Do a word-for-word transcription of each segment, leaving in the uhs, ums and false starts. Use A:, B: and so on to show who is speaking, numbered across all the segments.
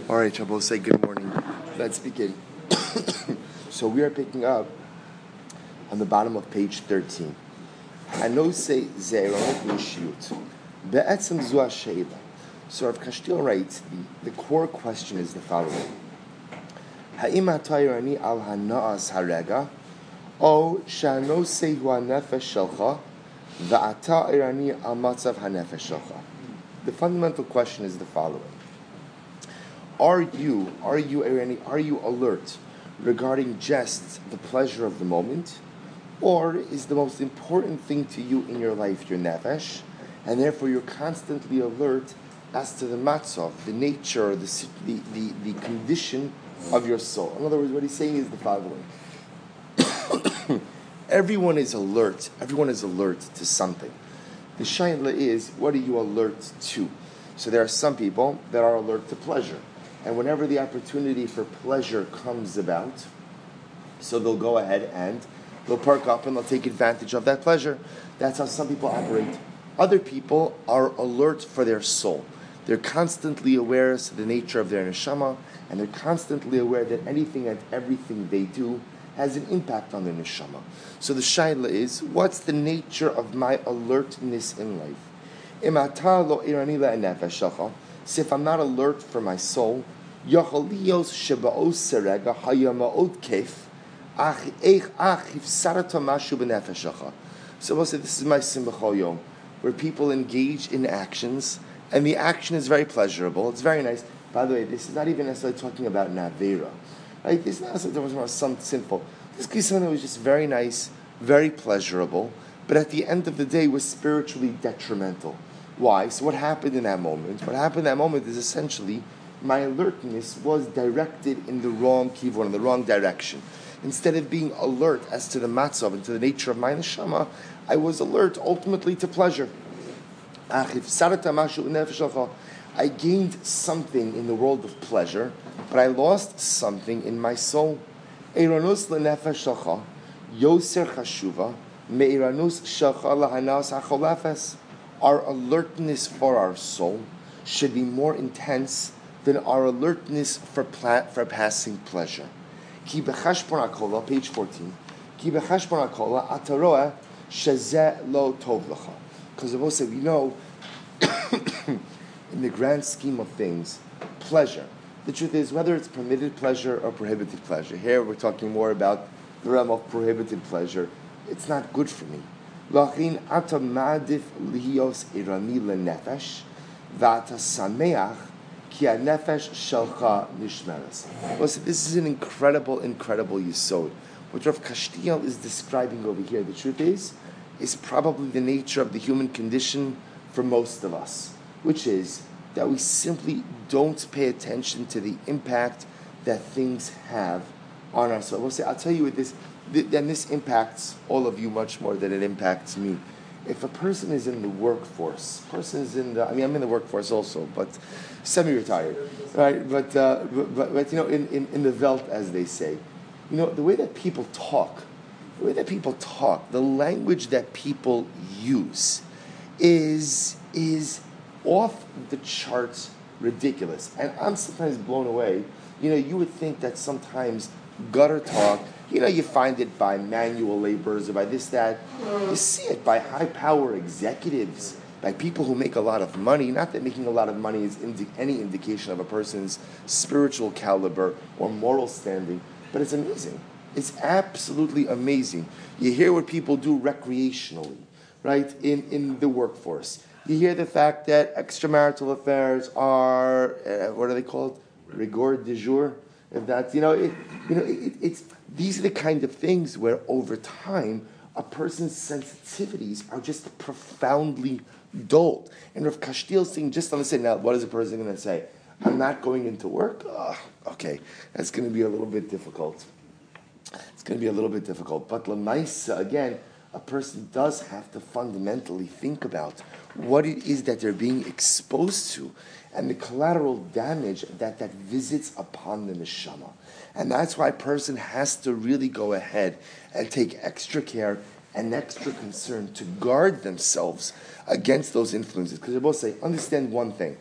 A: All right, Shabbos, say good morning. Let's begin. So we are picking up on the bottom of page thirteen. Hanose ze'eronot mishiyut. Be'etzem zu ha'sheila. So Rav Kashtil writes, the, the core question is the following. Ha'im ha'tayrani al hana'as harega, o sha'anose hu ha'nefesh shelcha, va'ata irani al matzav ha'nefesh shelcha. The fundamental question is the following. Are you, are you, are you alert regarding just the pleasure of the moment, or is the most important thing to you in your life your nefesh, and therefore you're constantly alert as to the matzav, the nature, the, the, the, the condition of your soul? In other words, what he's saying is the following. Everyone is alert. Everyone is alert to something. The shaila is, what are you alert to? So there are some people that are alert to pleasure. And whenever the opportunity for pleasure comes about, so they'll go ahead and they'll perk up and they'll take advantage of that pleasure. That's how some people operate. Other people are alert for their soul. They're constantly aware of the nature of their neshama, and they're constantly aware that anything and everything they do has an impact on their neshama. So the shaila is, what's the nature of my alertness in life? So if I'm not alert for my soul, so we'll say this is my simcha yom, where people engage in actions, and the action is very pleasurable. It's very nice. By the way, this is not even necessarily talking about navera, right? This is not necessarily about something sinful. This is something that was just very nice, very pleasurable, but at the end of the day was spiritually detrimental. Why? So what happened in that moment? What happened in that moment is essentially my alertness was directed in the wrong kivon, in the wrong direction. Instead of being alert as to the matzav and to the nature of my neshama, I was alert ultimately to pleasure. I gained something in the world of pleasure, but I lost something in my soul. Our alertness for our soul should be more intense than our alertness for pla- for passing pleasure. Ki b'chashbon hakola, page fourteen. Ki b'chashbon hakola ataroa shezeh lo tov lecha. Because the said, we know, in the grand scheme of things, pleasure. The truth is, whether it's permitted pleasure or prohibited pleasure. Here we're talking more about the realm of prohibited pleasure. It's not good for me. Lachin ata ma'adif lihios irani lenefesh v'ata sameach ki hanefesh shelcha nishmeres. Listen, this is an incredible, incredible yesod. What Rav Kashtil is describing over here, the truth is, is probably the nature of the human condition for most of us, which is that we simply don't pay attention to the impact that things have on us. So I will say, I'll tell you with this. Then this impacts all of you much more than it impacts me. If a person is in the workforce, person is in the, I mean, I'm in the workforce also, but semi-retired, right? But, uh, but, but, but, you know, in, in, in the Welt, as they say, you know, the way that people talk, the way that people talk, the language that people use is, is off the charts ridiculous. And I'm sometimes blown away. You know, you would think that sometimes gutter talk, you know, you find it by manual laborers or by this, that. You see it by high-power executives, by people who make a lot of money. Not that making a lot of money is indi- any indication of a person's spiritual caliber or moral standing, but it's amazing. It's absolutely amazing. You hear what people do recreationally, right, in, in the workforce. You hear the fact that extramarital affairs are, uh, what are they called? Rigueur du jour? If that's, you know, it, you know, it, it's, these are the kind of things where over time a person's sensitivities are just profoundly dulled. And Rav Kashtil is saying, just on the say, now what is a person going to say? I'm not going into work? Oh, okay, that's going to be a little bit difficult. It's going to be a little bit difficult. But Lamaisa, again, a person does have to fundamentally think about what it is that they're being exposed to and the collateral damage that that visits upon the neshama. And that's why a person has to really go ahead and take extra care and extra concern to guard themselves against those influences. Because they both say, understand one thing.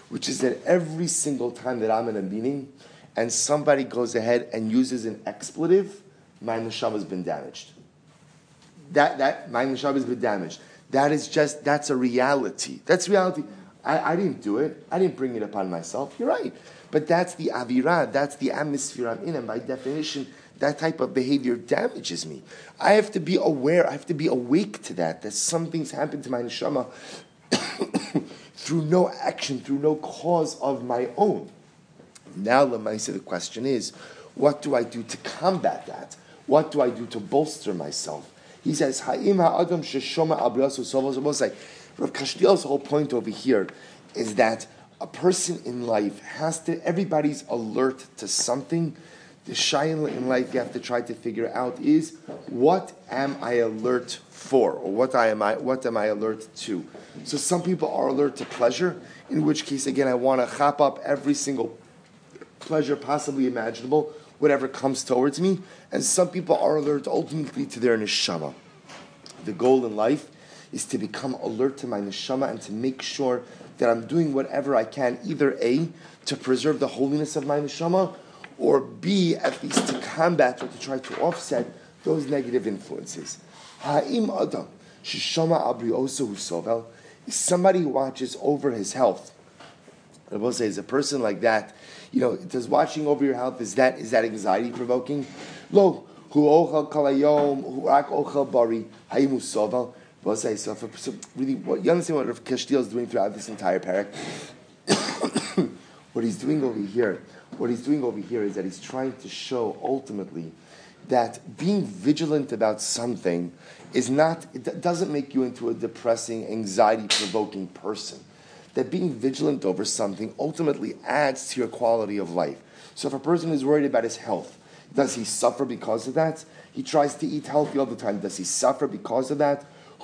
A: which is that every single time that I'm in a meeting and somebody goes ahead and uses an expletive, my neshama has been damaged. That that my neshama has been damaged. That is just that's a reality. That's reality. I, I didn't do it. I didn't bring it upon myself. You're right. But that's the avirah, that's the atmosphere I'm in, and by definition, that type of behavior damages me. I have to be aware, I have to be awake to that, that something's happened to my neshama through no action, through no cause of my own. Now, Lamaisa, the question is, what do I do to combat that? What do I do to bolster myself? He says, Ha'im ha'adam sheshoma abriyasu sovos. Rav Kashtiel's whole point over here is that a person in life has to, everybody's alert to something. The shayla in life you have to try to figure out is, what am I alert for? Or what I am I what am I alert to? So some people are alert to pleasure, in which case, again, I want to chop up every single pleasure possibly imaginable, whatever comes towards me. And some people are alert ultimately to their neshama. The goal in life is to become alert to my neshama and to make sure that I'm doing whatever I can, either A, to preserve the holiness of my neshama, or B, at least to combat or to try to offset those negative influences. Ha'im adam sheshama abriosu sovel is somebody who watches over his health. I will say, is a person like that, you know, does watching over your health, is that is that anxiety provoking? Lo, hu ochel kalayom, hu ak ochel bari, ha'im sovel. Well, say so. For, so really, what you understand what Rav Kashtiel is doing throughout this entire parak. What he's doing over here, what he's doing over here is that he's trying to show ultimately that being vigilant about something is not. It doesn't make you into a depressing, anxiety-provoking person. That being vigilant over something ultimately adds to your quality of life. So, if a person is worried about his health, does he suffer because of that? He tries to eat healthy all the time. Does he suffer because of that?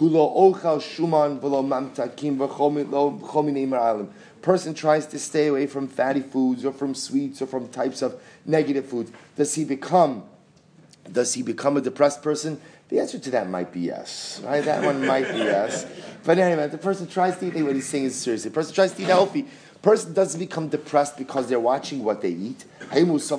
A: Person tries to stay away from fatty foods or from sweets or from types of negative foods. Does he become does he become a depressed person? The answer to that might be yes. Right? That one might be yes. But anyway, the person tries to eat, what he's saying is seriously. The person tries to eat healthy. Person doesn't become depressed because they're watching what they eat. We see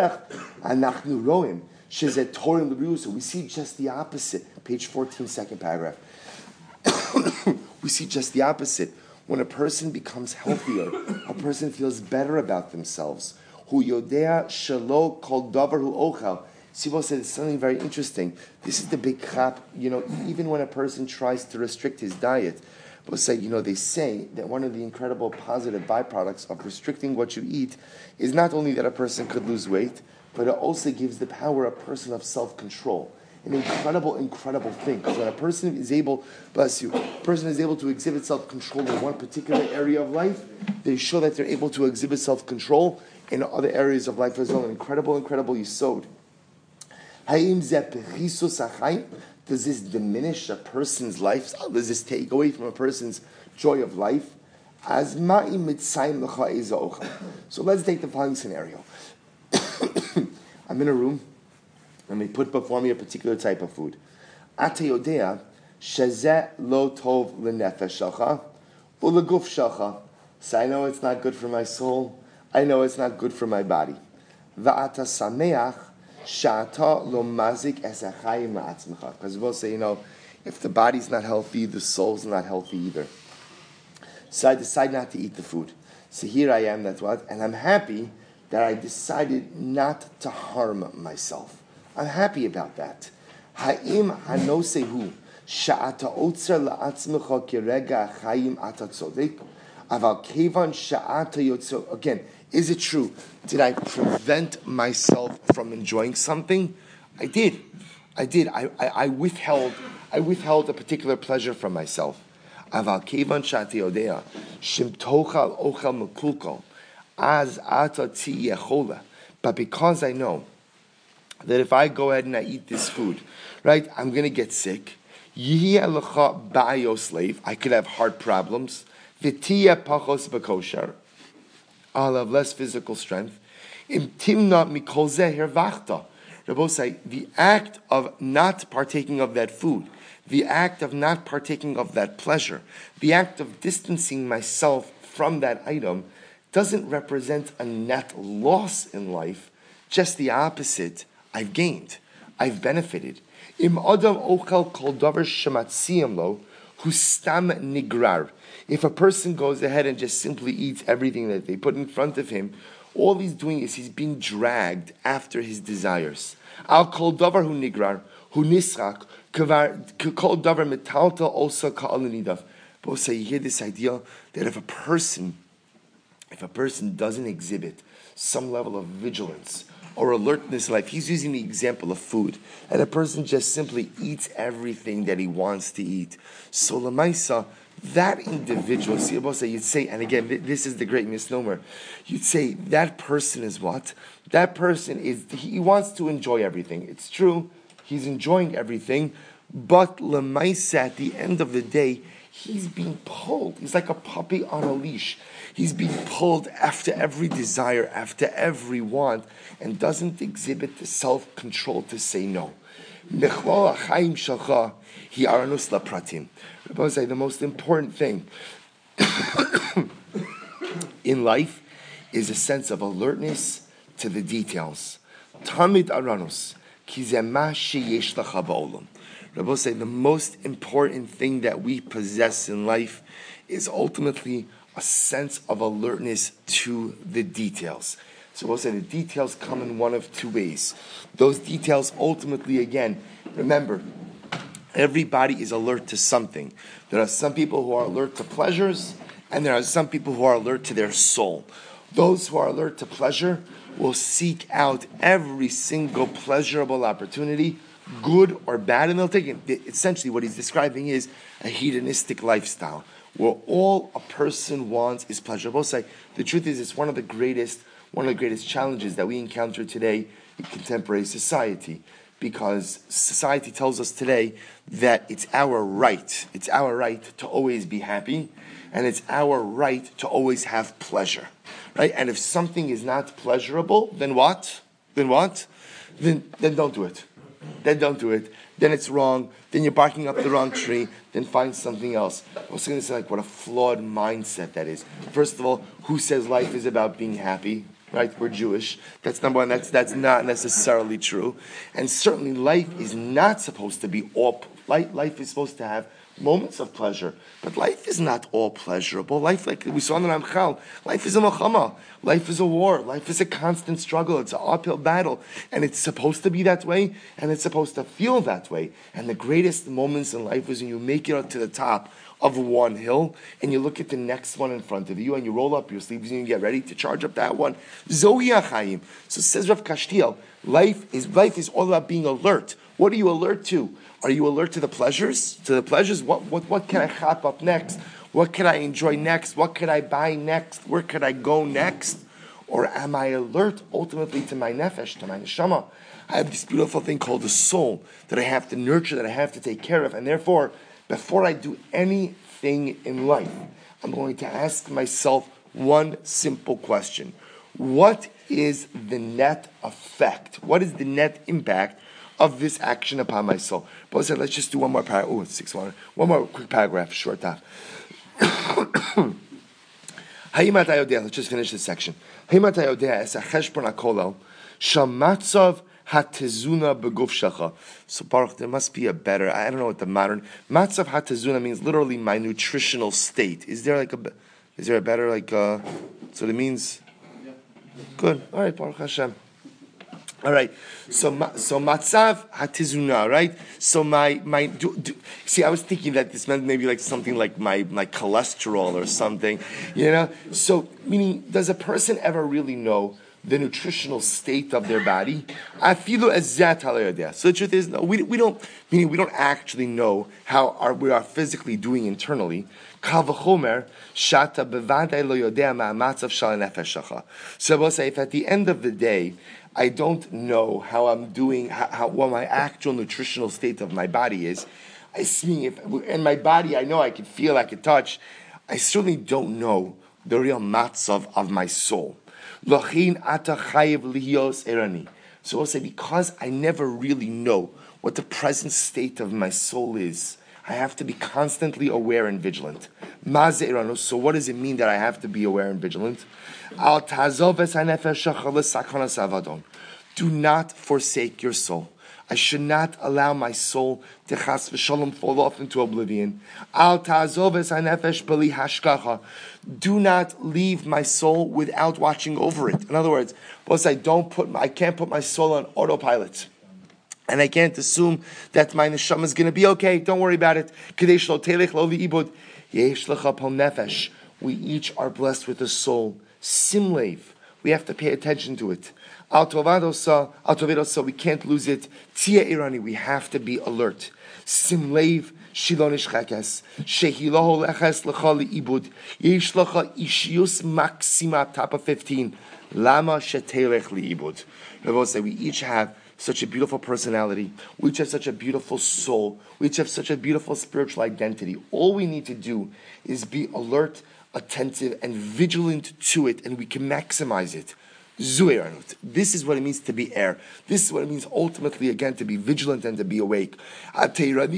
A: just the opposite. Page fourteen, second paragraph. We see just the opposite. When a person becomes healthier, a person feels better about themselves. Hu yodea shelo kol davar hu ochel. Sibo said something very interesting. This is the big chap. You know, even when a person tries to restrict his diet, but say, you know, they say that one of the incredible positive byproducts of restricting what you eat is not only that a person could lose weight, but it also gives the power a person of self-control. An incredible, incredible thing. Because when a person is able, bless you, a person is able to exhibit self-control in one particular area of life, they show that they're able to exhibit self-control in other areas of life as well. An incredible, incredible yisod. Does this diminish a person's lifestyle? Does this take away from a person's joy of life? So let's take the following scenario. I'm in a room, and they put before me a particular type of food. Ata yodea shezeh lo tov lenefesh shalcha uleguf shalcha. So I know it's not good for my soul. I know it's not good for my body. Va'ata sameach sha'ata lo mazik es hachayim la'atzmecha. Because we'll say, you know, if the body's not healthy, the soul's not healthy either. So I decide not to eat the food. So here I am, that's what, and I'm happy that I decided not to harm myself. I'm happy about that. Ha'im hanosehu sha'ata otzer la'atzmecha kirega ha'chayim ata tzodek aval kevan sha'ata yotzer. Again, is it true? Did I prevent myself from enjoying something? I did. I did. I, I, I withheld. I withheld a particular pleasure from myself. Aval kevan sha'ata yodea shim tochal ochel mekulkol az ata tziyechola. But because I know that if I go ahead and I eat this food, right, I'm going to get sick. I could have heart problems. I'll have less physical strength. The act of not partaking of that food, the act of not partaking of that pleasure, the act of distancing myself from that item doesn't represent a net loss in life, just the opposite. I've gained, I've benefited. Im adam ochel kol davar shematziyam lo, hu stam nigrar. If a person goes ahead and just simply eats everything that they put in front of him, all he's doing is he's being dragged after his desires. Al kol davar hu nigrar, hu nisrak, kol davar metalta also ka'alinidav. But so you hear this idea that if a person, if a person doesn't exhibit some level of vigilance or alertness in life, he's using the example of food, and a person just simply eats everything that he wants to eat. So lamaisa, that individual, see, you'd say, and again, this is the great misnomer, you'd say that person is what? That person is, he wants to enjoy everything. It's true, he's enjoying everything, but lamaisa, at the end of the day, he's being pulled. He's like a puppy on a leash. He's being pulled after every desire, after every want, and doesn't exhibit the self-control to say no. The most important thing in life is a sense of alertness to the details. Tamid aranus, ki ze ma sheyesh lecha ba'olam. Rabbi say the most important thing that we possess in life is ultimately a sense of alertness to the details. So we'll say the details come in one of two ways. Those details ultimately, again, remember, everybody is alert to something. There are some people who are alert to pleasures, and there are some people who are alert to their soul. Those who are alert to pleasure will seek out every single pleasurable opportunity, good or bad, and they'll take it. Essentially, what he's describing is a hedonistic lifestyle, where all a person wants is pleasure. Both say the truth is, it's one of the greatest, one of the greatest challenges that we encounter today in contemporary society, because society tells us today that it's our right, it's our right to always be happy, and it's our right to always have pleasure, right? And if something is not pleasurable, then what? Then what? Then then don't do it. Then don't do it. Then it's wrong. Then you're barking up the wrong tree. Then find something else. I was going to say, like, what a flawed mindset that is. First of all, who says life is about being happy? Right? We're Jewish. That's number one. That's that's not necessarily true. And certainly, life is not supposed to be all. Life, life is supposed to have moments of pleasure, but life is not all pleasurable. Life, like we saw in the Ramchal, life is a milchama. Life is a war. Life is a constant struggle. It's an uphill battle, and it's supposed to be that way, and it's supposed to feel that way. And the greatest moments in life is when you make it to the top of one hill, and you look at the next one in front of you, and you roll up your sleeves and you get ready to charge up that one. Zohi HaChaim. So says Rav Kashtiel, life is life is all about being alert. What are you alert to? Are you alert to the pleasures? To the pleasures? What what what can I chop up next? What can I enjoy next? What can I buy next? Where can I go next? Or am I alert ultimately to my nefesh, to my neshama? I have this beautiful thing called the soul that I have to nurture, that I have to take care of, and therefore, before I do anything in life, I'm going to ask myself one simple question. What is the net effect? What is the net impact of this action upon my soul? But said, let's just do one more paragraph. Oh, it's six one. One more quick paragraph, short top. Let's just finish this section. Hatezuna beguf shecha. So Baruch, there must be a better. I don't know what the modern matzav hatezuna means. Literally, my nutritional state. Is there like a? Is there a better like? Uh, so it means. Yeah. Good. All right, Baruch Hashem. All right. So so matzav hatezuna. Right. So my my. Do, do, see, I was thinking that this meant maybe like something like my my cholesterol or something. You know. So meaning, does a person ever really know the nutritional state of their body? Afilu ezat halayodeh. So the truth is, no, we we don't meaning we don't actually know how our, we are physically doing internally. Kavachomer shata bevadai lo yodeh ma'amatzav shal nefeshacha. So we'll say, if at the end of the day I don't know how I'm doing, how, how what my actual nutritional state of my body is, I mean, if in my body I know I can feel, I can touch, I certainly don't know the real matzav of my soul. So we'll say, because I never really know what the present state of my soul is, I have to be constantly aware and vigilant. So what does it mean that I have to be aware and vigilant? Do not forsake your soul. I should not allow my soul to chas v'shalom fall off into oblivion. Al ta'azov es hanefesh b'li hashgacha. Do not leave my soul without watching over it. In other words, boss, I don't put, I can't put my soul on autopilot, and I can't assume that my neshama is going to be okay. Don't worry about it. Kadesh lo telech lo liibud yesh lecha pal nefesh. We each are blessed with a soul. Simlev. We have to pay attention to it. Al tovadosa, al tovadosa, we can't lose it. Tia irani, we have to be alert. Simlev shilonish chekes shehiloho leches lecha liibud yesh lecha ishius maxima. Top of fifteen. Lama shetelech liibud. Rabbi say we each have such a beautiful personality. We each have such a beautiful soul. We each have such a beautiful spiritual identity. All we need to do is be alert, attentive, and vigilant to it, and we can maximize it. Zueranut. This is what it means to be air. This is what it means ultimately, again, to be vigilant and to be awake. Lo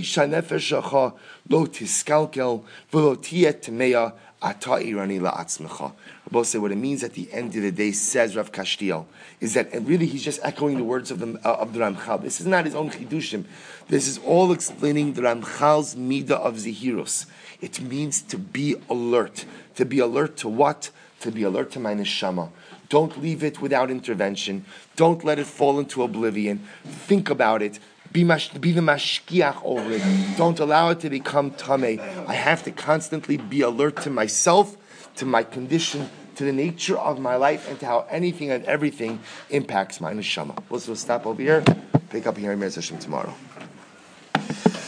A: tiskalkel v'lo tiyeh tmeya ata irani la'atzmecha. Rabbi say what it means at the end of the day, says Rav Kashtiel, is that, and really he's just echoing the words of the uh, of the Ramchal. This is not his own chidushim. This is all explaining the Ramchal's midah of zehirus. It means to be alert. To be alert to what? To be alert to my neshama. Don't leave it without intervention. Don't let it fall into oblivion. Think about it. Be, mash, be the mashkiach over it. Don't allow it to become tameh. I have to constantly be alert to myself, to my condition, to the nature of my life, and to how anything and everything impacts my neshama. We'll, we'll stop over here. Pick up here in Meir Hashem tomorrow.